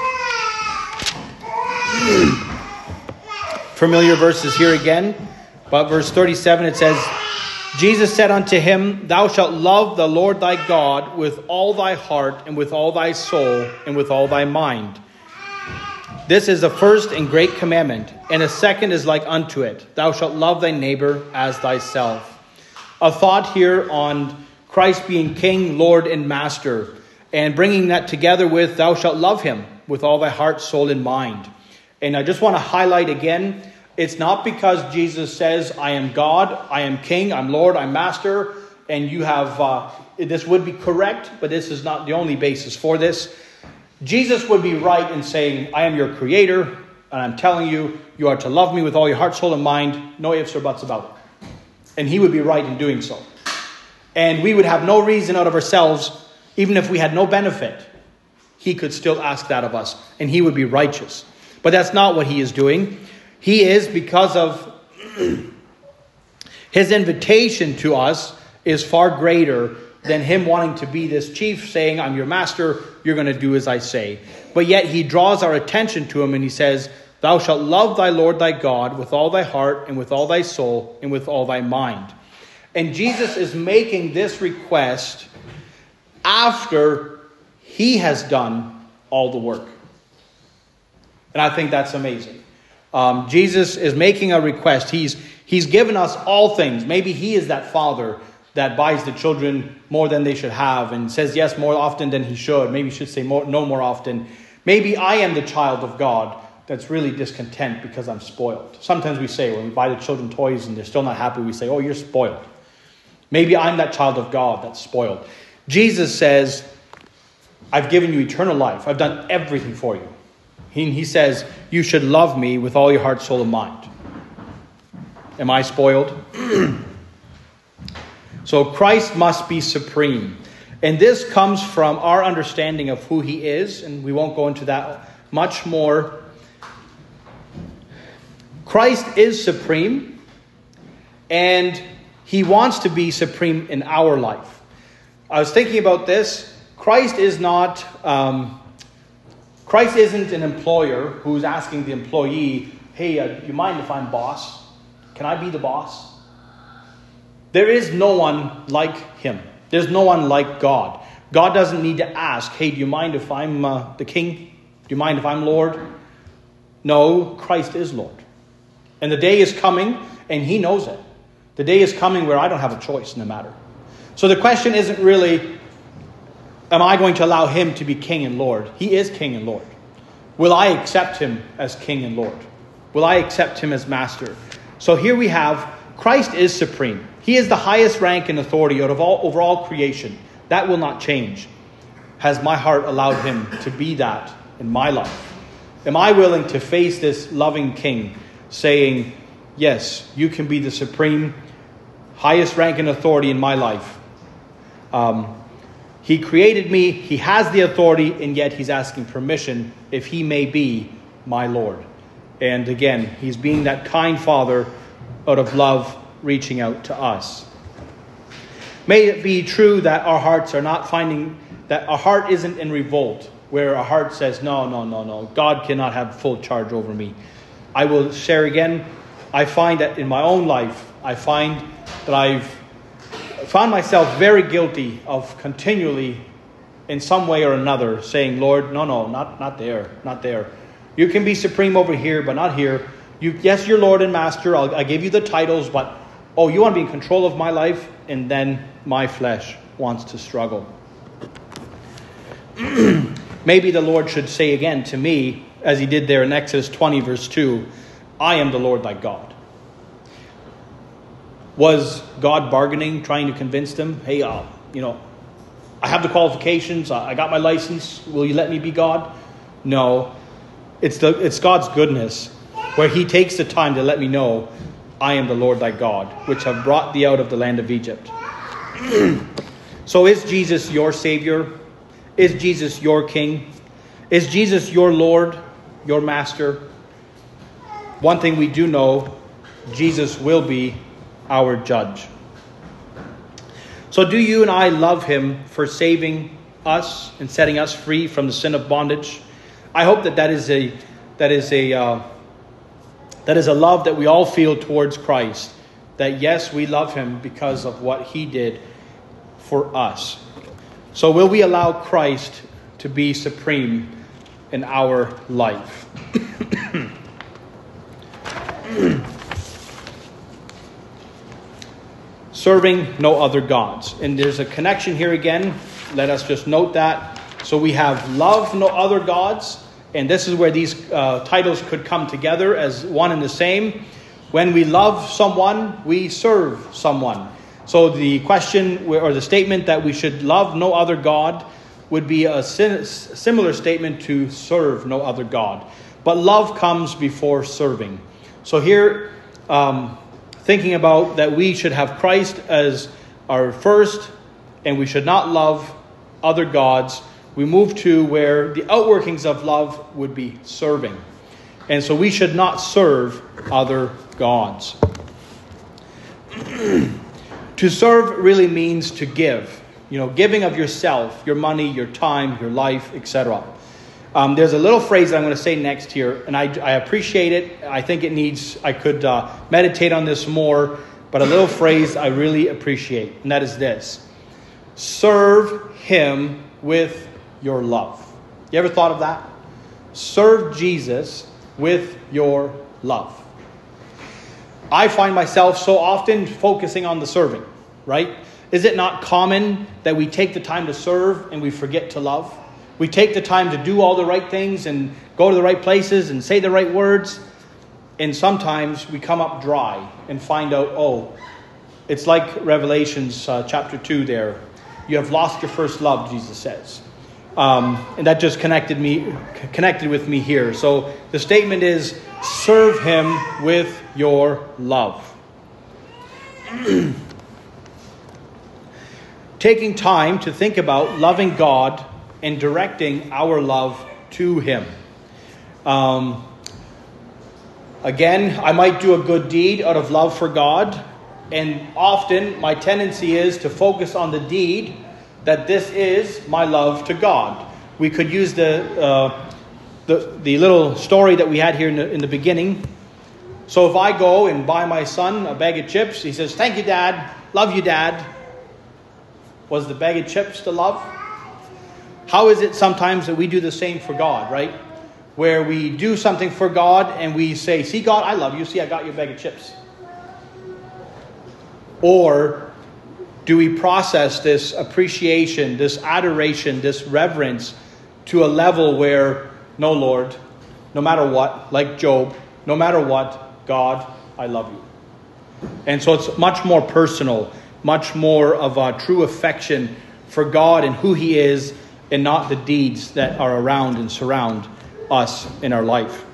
Familiar verses here again. But verse thirty-seven, it says, Jesus said unto him, Thou shalt love the Lord thy God with all thy heart, and with all thy soul, and with all thy mind. This is the first and great commandment, and a second is like unto it. Thou shalt love thy neighbor as thyself. A thought here on Christ being King, Lord, and Master, and bringing that together with thou shalt love him with all thy heart, soul, and mind. And I just want to highlight again, it's not because Jesus says, I am God, I am King, I'm Lord, I'm Master, and you have, uh, this would be correct, but this is not the only basis for this. Jesus would be right in saying, I am your creator, and I'm telling you, you are to love me with all your heart, soul, and mind, no ifs or buts about it. And he would be right in doing so. And we would have no reason out of ourselves, even if we had no benefit, he could still ask that of us, and he would be righteous. But that's not what he is doing. He is, because of his invitation to us is far greater than him wanting to be this chief saying, I'm your master, you're going to do as I say. But yet he draws our attention to him and he says, Thou shalt love thy Lord thy God with all thy heart and with all thy soul and with all thy mind. And Jesus is making this request after he has done all the work. And I think that's amazing. Um, Jesus is making a request. He's, he's given us all things. Maybe he is that father that buys the children more than they should have and says yes more often than he should. Maybe he should say more, no more often. Maybe I am the child of God that's really discontent because I'm spoiled. Sometimes we say when we buy the children toys and they're still not happy, we say, oh, you're spoiled. Maybe I'm that child of God that's spoiled. Jesus says, I've given you eternal life. I've done everything for you. He, he says, you should love me with all your heart, soul, and mind. Am I spoiled? So Christ must be supreme. And this comes from our understanding of who he is. And we won't go into that much more. Christ is supreme. And he wants to be supreme in our life. I was thinking about this. Christ is not... Um, Christ isn't an employer who's asking the employee, hey, uh, do you mind if I'm boss? Can I be the boss? There is no one like him. There's no one like God. God doesn't need to ask, hey, do you mind if I'm uh, the king? Do you mind if I'm Lord? No, Christ is Lord. And the day is coming, and he knows it. The day is coming where I don't have a choice in the matter. So the question isn't really, am I going to allow him to be king and Lord? He is king and Lord. Will I accept him as king and Lord? Will I accept him as master? So here we have, Christ is supreme. He is the highest rank and authority out of all, over all creation. That will not change. Has my heart allowed him to be that in my life? Am I willing to face this loving king saying, yes, you can be the supreme, highest rank and authority in my life. Um, he created me, he has the authority, and yet he's asking permission if he may be my Lord. And again, he's being that kind father out of love, reaching out to us. May it be true that our hearts are not finding, that our heart isn't in revolt, where our heart says, no, no, no, no, God cannot have full charge over me. I will share again, I find that in my own life, I find that I've found myself very guilty of continually, in some way or another, saying, Lord, no, no, not, not there, not there. You can be supreme over here, but not here. You, yes, you're Lord and Master. I'll, I give you the titles, but, oh, you want to be in control of my life? And then my flesh wants to struggle. Maybe the Lord should say again to me, as he did there in Exodus twenty, verse two, I am the Lord thy God. Was God bargaining, trying to convince them, hey, uh, you know, I have the qualifications, I got my license, will you let me be God? No. It's the it's God's goodness, where he takes the time to let me know, I am the Lord thy God, which have brought thee out of the land of Egypt. So is Jesus your Savior? Is Jesus your King? Is Jesus your Lord, your Master? one thing we do know, Jesus will be our judge. So do you and I love him for saving us and setting us free from the sin of bondage? I hope that that is a that is a uh, that is a love that we all feel towards Christ. That yes, we love him because of what he did for us. So will we allow Christ to be supreme in our life? Serving no other gods. And there's a connection here again. Let us just note that. So we have love no other gods. And this is where these uh, titles could come together as one and the same. When we love someone, we serve someone. So the question or the statement that we should love no other God would be a similar statement to serve no other God. But love comes before serving. So here, um, thinking about that we should have Christ as our first, and we should not love other gods, we move to where the outworkings of love would be serving. And so we should not serve other gods. To serve really means to give. You know, giving of yourself, your money, your time, your life, et cetera. Um, there's a little phrase that I'm going to say next here, and I, I appreciate it. I think it needs, I could uh, meditate on this more, but a little phrase I really appreciate, and that is this. Serve him with your love. You ever thought of that? Serve Jesus with your love. I find myself so often focusing on the serving, right? Is it not common that we take the time to serve and we forget to love? We take the time to do all the right things and go to the right places and say the right words. And sometimes we come up dry and find out, oh, it's like Revelations uh, chapter two there. You have lost your first love, Jesus says. Um, and that just connected me, connected with me here. So the statement is, serve him with your love. Taking time to think about loving God and directing our love to him. Um, again, I might do a good deed out of love for God. And often my tendency is to focus on the deed, that this is my love to God. We could use the uh, the, the little story that we had here in the, in the beginning. So if I go and buy my son a bag of chips, he says, "Thank you, Dad. Love you, Dad." Was the bag of chips the love? How is it sometimes that we do the same for God, right? Where we do something for God and we say, "See, God, I love you. See, I got you a bag of chips." Or do we process this appreciation, this adoration, this reverence to a level where, no, Lord, no matter what, like Job, no matter what, God, I love you. And so it's much more personal, much more of a true affection for God and who he is, and not the deeds that are around and surround us in our life.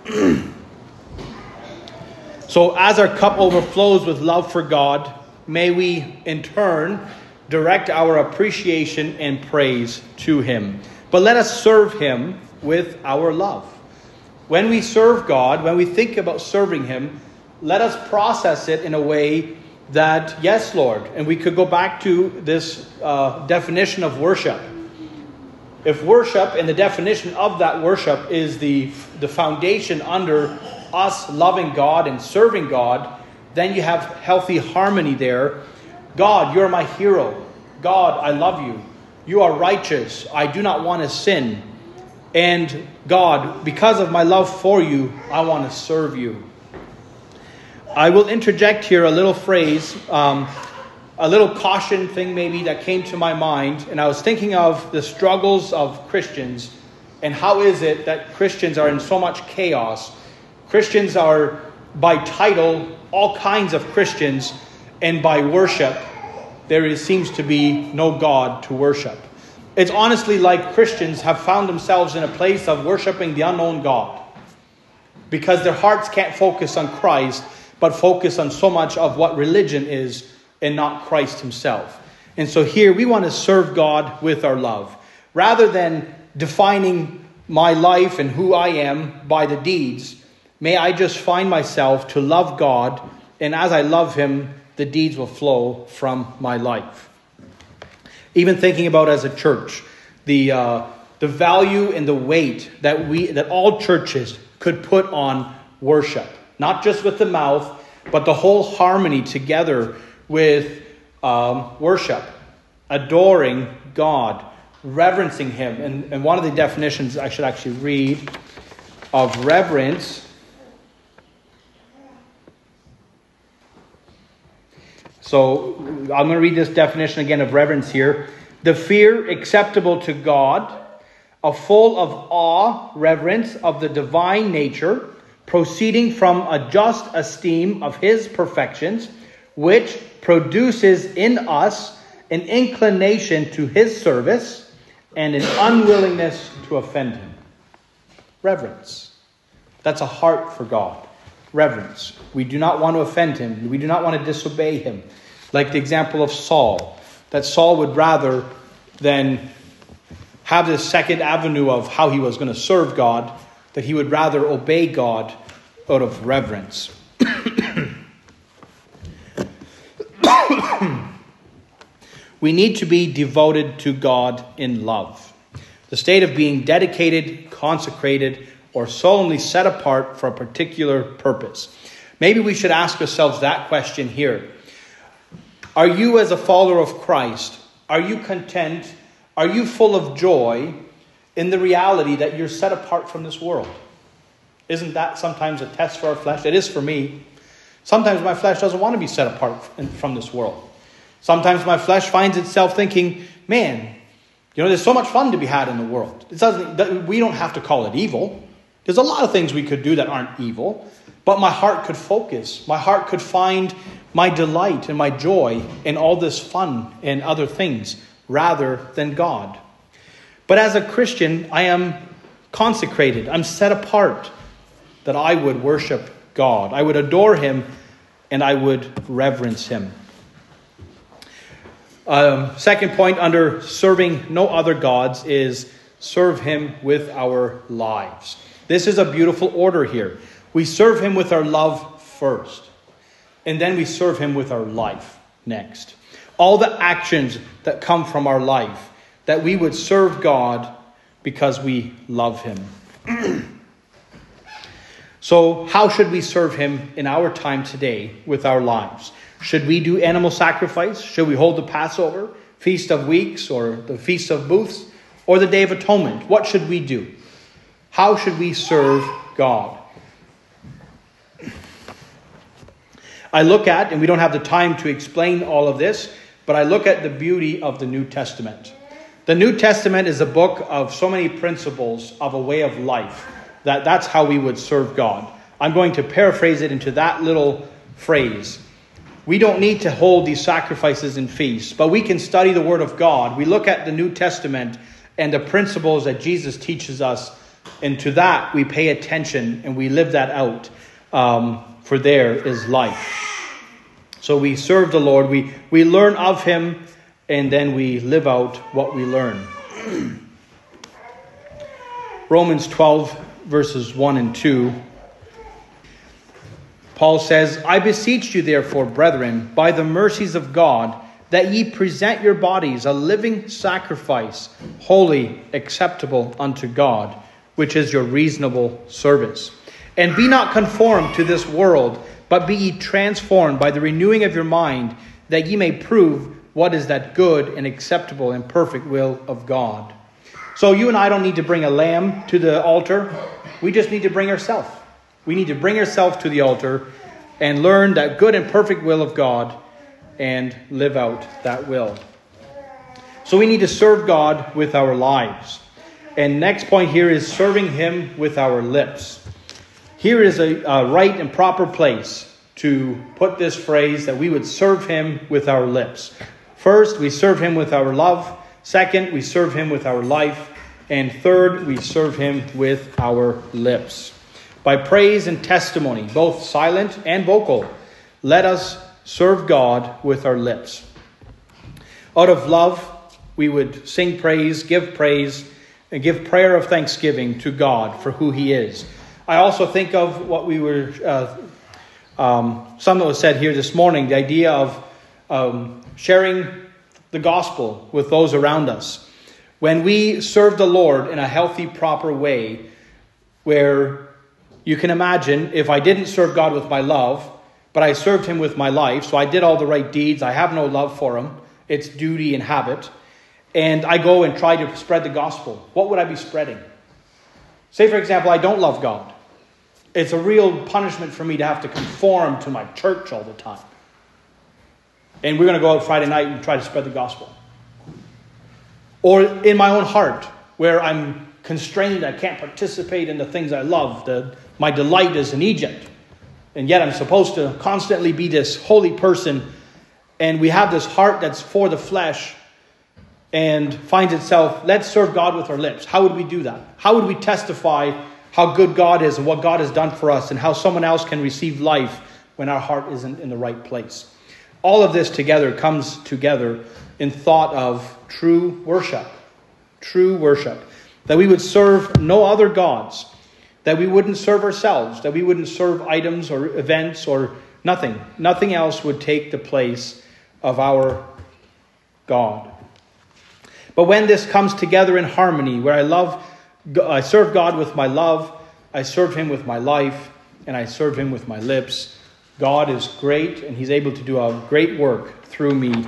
So as our cup overflows with love for God, may we in turn direct our appreciation and praise to him. But let us serve him with our love. When we serve God, when we think about serving him, let us process it in a way that, yes, Lord, and we could go back to this uh, definition of worship. If worship and the definition of that worship is the, the foundation under us loving God and serving God, then you have healthy harmony there. God, you're my hero. God, I love you. You are righteous. I do not want to sin. And God, because of my love for you, I want to serve you. I will interject here a little phrase, um, a little caution thing maybe that came to my mind. And I was thinking of the struggles of Christians and how is it that Christians are in so much chaos. Christians are, by title, all kinds of Christians, and by worship, there is, seems to be no God to worship. It's honestly like Christians have found themselves in a place of worshiping the unknown God because their hearts can't focus on Christ, but focus on so much of what religion is and not Christ himself. And so here we want to serve God with our love. Rather than defining my life and who I am by the deeds, may I just find myself to love God, and as I love him, the deeds will flow from my life. Even thinking about as a church, the uh, the value and the weight that we that all churches could put on worship, not just with the mouth, but the whole harmony together with um, worship, adoring God, reverencing him. And, and one of the definitions I should actually read of reverence. So I'm going to read this definition again of reverence here. The fear acceptable to God, a full of awe, reverence of the divine nature, proceeding from a just esteem of his perfections, which produces in us an inclination to his service and an unwillingness to offend him. Reverence. That's a heart for God. Reverence. We do not want to offend him. We do not want to disobey him. Like the example of Saul, that Saul would rather than have this second avenue of how he was going to serve God, that he would rather obey God out of reverence. We need to be devoted to God in love. The state of being dedicated, consecrated, or solemnly set apart for a particular purpose. Maybe we should ask ourselves that question here. Are you, as a follower of Christ, are you content? Are you full of joy in the reality that you're set apart from this world? Isn't that sometimes a test for our flesh? It is for me. Sometimes my flesh doesn't want to be set apart from this world. Sometimes my flesh finds itself thinking, man, you know, there's so much fun to be had in the world. It doesn't, we don't have to call it evil. There's a lot of things we could do that aren't evil. But my heart could focus. My heart could find my delight and my joy in all this fun and other things rather than God. But as a Christian, I am consecrated. I'm set apart that I would worship God. I would adore him and I would reverence him. Um, second point under serving no other gods is serve him with our lives. This is a beautiful order here. We serve him with our love first, and then we serve him with our life next. All the actions that come from our life, that we would serve God because we love him. So how should we serve him in our time today with our lives? Should we do animal sacrifice? Should we hold the Passover, Feast of Weeks, or the Feast of Booths, or the Day of Atonement? What should we do? How should we serve God? I look at, and we don't have the time to explain all of this, but I look at the beauty of the New Testament. The New Testament is a book of so many principles of a way of life, that that's how we would serve God. I'm going to paraphrase it into that little phrase. We don't need to hold these sacrifices and feasts, but we can study the Word of God. We look at the New Testament and the principles that Jesus teaches us, and to that we pay attention and we live that out, um, for there is life. So we serve the Lord, we, we learn of him, and then we live out what we learn. Romans twelve, verses one and two. Paul says, I beseech you therefore, brethren, by the mercies of God, that ye present your bodies a living sacrifice, holy, acceptable unto God, which is your reasonable service. And be not conformed to this world, but be ye transformed by the renewing of your mind, that ye may prove what is that good and acceptable and perfect will of God. So you and I don't need to bring a lamb to the altar. We just need to bring ourselves. We need to bring ourselves to the altar and learn that good and perfect will of God and live out that will. So we need to serve God with our lives. And next point here is serving him with our lips. Here is a, a right and proper place to put this phrase that we would serve him with our lips. First, we serve him with our love. Second, we serve him with our life. And third, we serve him with our lips. By praise and testimony, both silent and vocal, let us serve God with our lips. Out of love, we would sing praise, give praise, and give prayer of thanksgiving to God for who he is. I also think of what we were, uh, um, something that was said here this morning, the idea of um, sharing the gospel with those around us. When we serve the Lord in a healthy, proper way, where you can imagine if I didn't serve God with my love, but I served him with my life, so I did all the right deeds, I have no love for him, it's duty and habit, and I go and try to spread the gospel, what would I be spreading? Say, for example, I don't love God. It's a real punishment for me to have to conform to my church all the time. And we're going to go out Friday night and try to spread the gospel. Or in my own heart, where I'm constrained, I can't participate in the things I love. The, my delight is in Egypt. And yet I'm supposed to constantly be this holy person. And we have this heart that's for the flesh and finds itself, let's serve God with our lips. How would we do that? How would we testify how good God is and what God has done for us and how someone else can receive life when our heart isn't in the right place? All of this together comes together in thought of true worship. True worship. That we would serve no other gods. That we wouldn't serve ourselves. That we wouldn't serve items or events or nothing. Nothing else would take the place of our God. But when this comes together in harmony, where I love, I serve God with my love, I serve him with my life, and I serve him with my lips, God is great, and he's able to do a great work through me.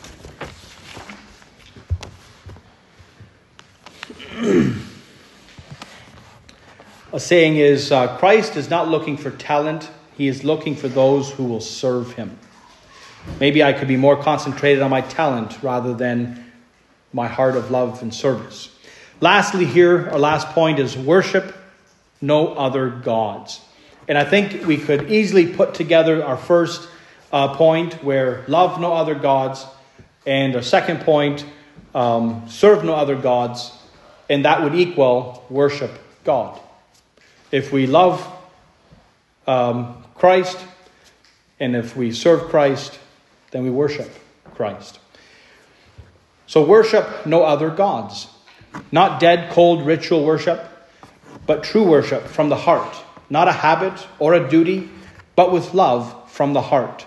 A saying is, uh, Christ is not looking for talent. He is looking for those who will serve him. Maybe I could be more concentrated on my talent rather than my heart of love and service. Lastly here, our last point is worship no other gods. And I think we could easily put together our first uh, point where love no other gods, and our second point, um, serve no other gods, and that would equal worship God. If we love um, Christ, and if we serve Christ, then we worship Christ. So worship no other gods. Not dead, cold ritual worship, but true worship from the heart. Not a habit or a duty, but with love from the heart.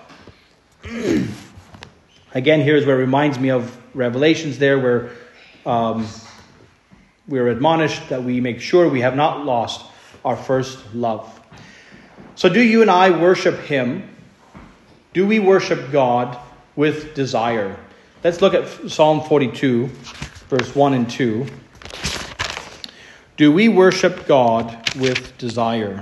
Again, here's where it reminds me of Revelations there, where um, we're admonished that we make sure we have not lost our first love. So do you and I worship him? Do we worship God with desire? Let's look at Psalm forty-two, verse one and two. Do we worship God with desire?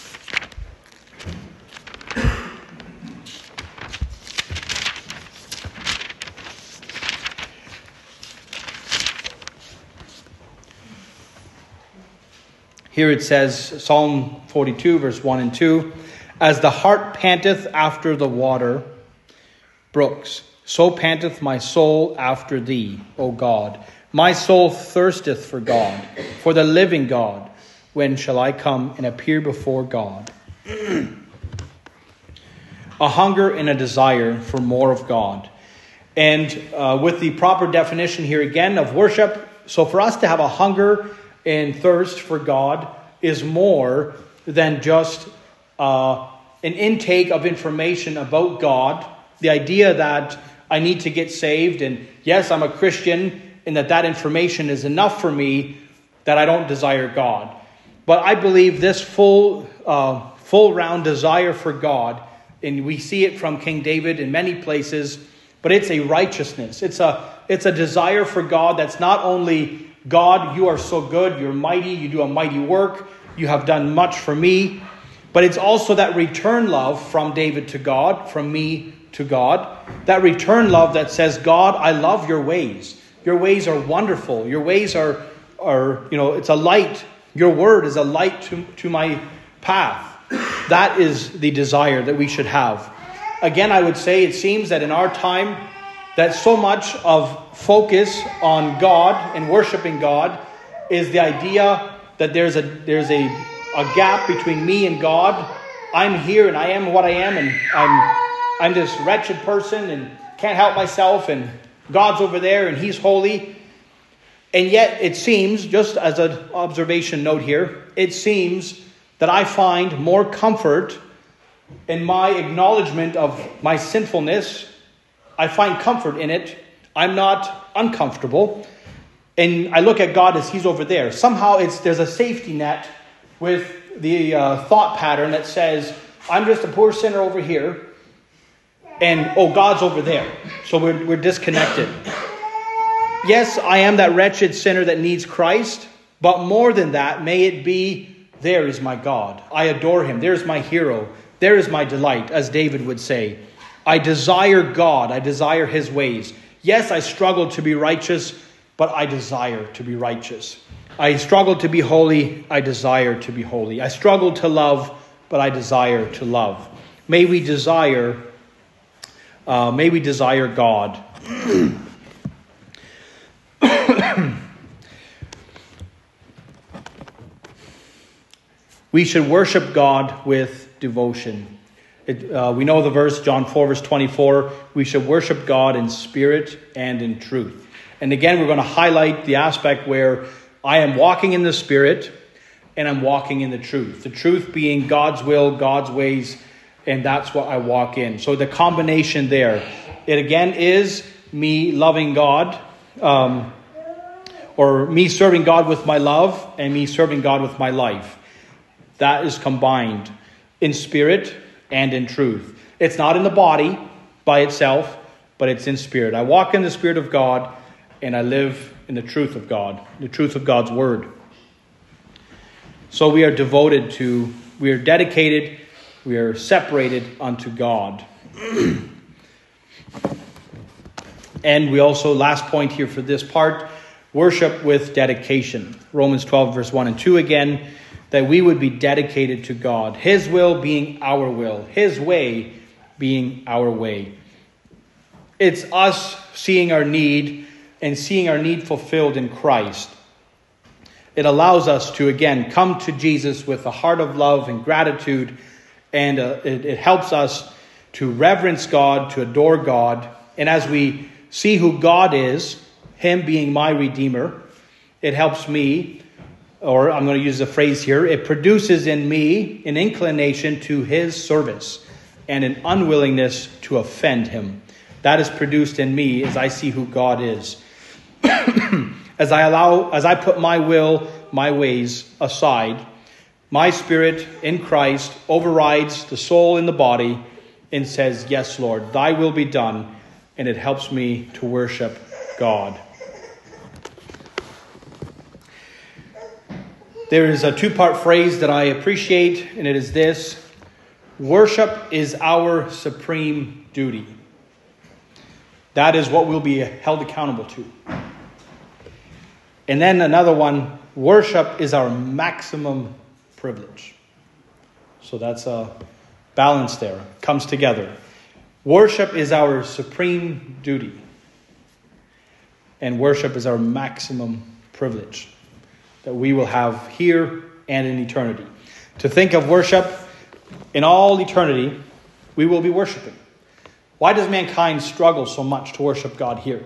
Here it says, Psalm forty-two, verse one and two, as the hart panteth after the water brooks, so panteth my soul after thee, O God. My soul thirsteth for God, for the living God. When shall I come and appear before God? A hunger and a desire for more of God. And uh, with the proper definition here again of worship, so for us to have a hunger and thirst for God is more than just uh, an intake of information about God. The idea that I need to get saved, and yes, I'm a Christian, and that that information is enough for me that I don't desire God. But I believe this full, uh, full round desire for God, and we see it from King David in many places, but it's a righteousness. It's a, it's a desire for God that's not only God, you are so good, you're mighty, you do a mighty work, you have done much for me. But it's also that return love from David to God, from me to God. That return love that says, God, I love your ways. Your ways are wonderful. Your ways are, are you know, it's a light. Your word is a light to, to my path. That is the desire that we should have. Again, I would say it seems that in our time, that so much of focus on God and worshiping God is the idea that there's a there's a, a gap between me and God. I'm here and I am what I am, and I'm I'm this wretched person and can't help myself, and God's over there and he's holy. And yet it seems, just as an observation note here, it seems that I find more comfort in my acknowledgement of my sinfulness. I find comfort in it. I'm not uncomfortable. And I look at God as he's over there. Somehow it's there's a safety net with the uh, thought pattern that says, I'm just a poor sinner over here. And, oh, God's over there. So we're, we're disconnected. Yes, I am that wretched sinner that needs Christ. But more than that, may it be, there is my God. I adore him. There's my hero. There is my delight, as David would say. I desire God. I desire his ways. Yes, I struggle to be righteous, but I desire to be righteous. I struggle to be holy. I desire to be holy. I struggle to love, but I desire to love. May we desire, uh, may we desire God. We should worship God with devotion. It, uh, we know the verse, John four, verse twenty-four. We should worship God in spirit and in truth. And again, we're going to highlight the aspect where I am walking in the spirit and I'm walking in the truth. The truth being God's will, God's ways, and that's what I walk in. So the combination there, it again is me loving God, um, or me serving God with my love and me serving God with my life. That is combined in spirit and in truth. It's not in the body by itself, but it's in spirit. I walk in the spirit of God and I live in the truth of God, the truth of God's word. So we are devoted to, we are dedicated, we are separated unto God. And we also, last point here for this part, worship with dedication. Romans twelve, verse one and two again, that we would be dedicated to God. His will being our will. His way being our way. It's us seeing our need and seeing our need fulfilled in Christ. It allows us to, again, come to Jesus with a heart of love and gratitude. And uh, it, it helps us to reverence God, to adore God. And as we see who God is, him being my Redeemer, it helps me, or I'm going to use a phrase here, it produces in me an inclination to his service and an unwillingness to offend him. That is produced in me as I see who God is. As I allow, as I put my will, my ways aside, my spirit in Christ overrides the soul in the body and says, yes, Lord, thy will be done. And it helps me to worship God. There is a two-part phrase that I appreciate, and it is this: worship is our supreme duty. That is what we'll be held accountable to. And then another one, worship is our maximum privilege. So that's a balance there. It comes together. Worship is our supreme duty. And worship is our maximum privilege that we will have here and in eternity. To think of worship in all eternity, we will be worshiping. Why does mankind struggle so much to worship God here?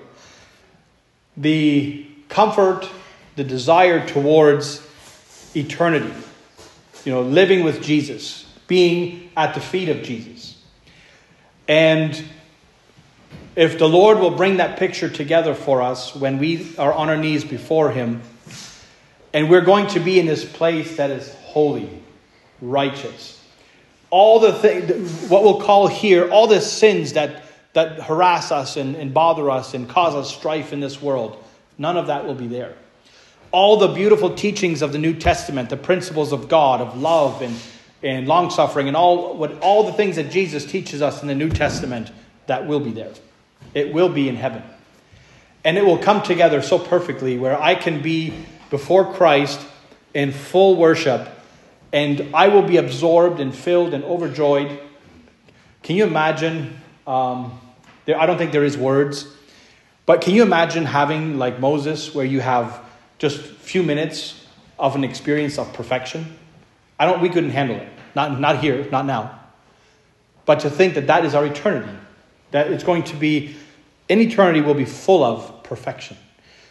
The comfort, the desire towards eternity, you know, living with Jesus, being at the feet of Jesus. And if the Lord will bring that picture together for us when we are on our knees before him, and we're going to be in this place that is holy, righteous. All the things, what we'll call here, all the sins that, that harass us and, and bother us and cause us strife in this world, none of that will be there. All the beautiful teachings of the New Testament, the principles of God, of love and, and long-suffering, and all what all the things that Jesus teaches us in the New Testament, that will be there. It will be in heaven. And it will come together so perfectly where I can be before Christ in full worship, and I will be absorbed and filled and overjoyed. Can you imagine, um, there, I don't think there is words, but can you imagine having, like Moses, where you have just a few minutes of an experience of perfection? I don't, we couldn't handle it. Not, not here, not now. But to think that that is our eternity, that it's going to be, in eternity will be full of perfection.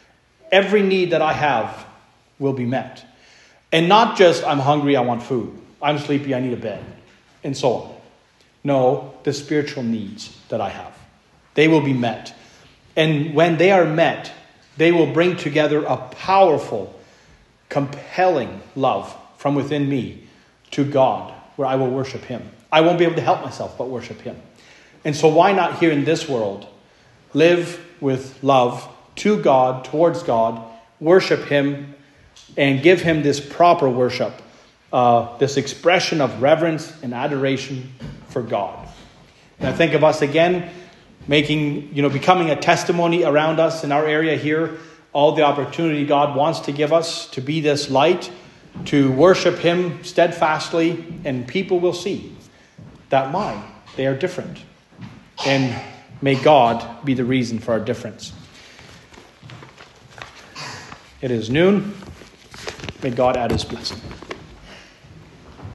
Every need that I have will be met. And not just, I'm hungry, I want food. I'm sleepy, I need a bed, and so on. No, the spiritual needs that I have, they will be met. And when they are met, they will bring together a powerful, compelling love from within me to God, where I will worship him. I won't be able to help myself but worship him. And so why not here in this world live with love to God, towards God, worship him, and give him this proper worship, uh, this expression of reverence and adoration for God. And I think of us again, making, you know, becoming a testimony around us in our area here, all the opportunity God wants to give us to be this light, to worship him steadfastly, and people will see that, my, they are different. And may God be the reason for our difference. It is noon. May God add his blessing.